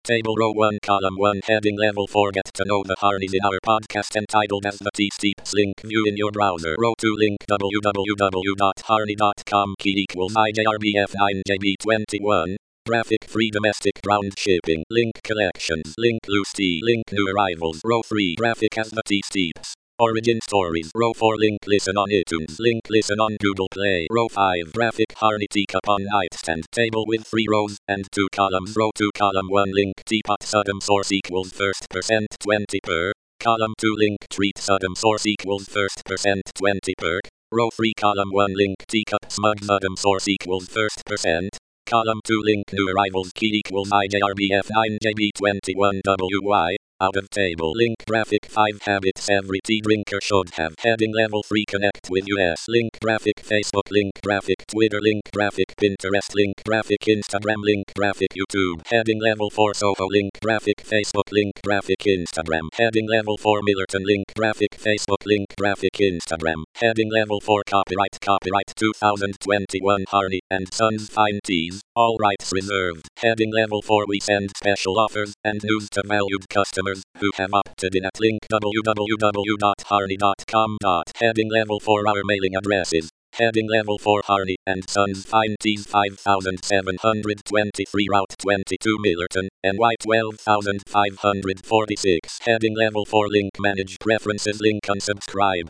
Table row 1 column 1 heading level 4 Get to know the Harneys in our podcast entitled as the T-Steeps link view in your browser. Row 2 link www.harney.com key equals IJRBF9JB21. Graphic free domestic ground shipping. Link collections. Link loose tea. Link new arrivals. Row 3 graphic as the T-Steeps. Origin stories. Row 4 link listen on iTunes. Link listen on Google Play. Row 5 graphic Harney teacup on nightstand. Table with 3 rows and 2 columns. Row 2 column 1 link teapot Sodom source equals first percent 20 per. Column 2 link treat Sodom source equals first percent 20 per. Row 3 column 1 link teacup smug Sodom source equals first percent. Column 2 link new arrivals key equals IJRBF9JB21WY. Out of table link graphic 5 habits every tea drinker should have. Heading level 3 connect with US link graphic Facebook link graphic Twitter link graphic Pinterest link graphic Instagram link graphic YouTube. Heading level 4 Soho link graphic Facebook link graphic Instagram. Heading level 4 Millerton link graphic Facebook link graphic Instagram. Heading level 4 copyright 2021 Harney and Sons Fine Teas, all rights reserved. Heading level 4 we send special offers and news to valued customers who have opted in at link www.harney.com. Heading level 4 our mailing addresses. Heading level 4 Harney and Sons Fine Teas 5723 Route 22 Millerton, NY 12546. Heading level 4 link manage preferences link unsubscribe.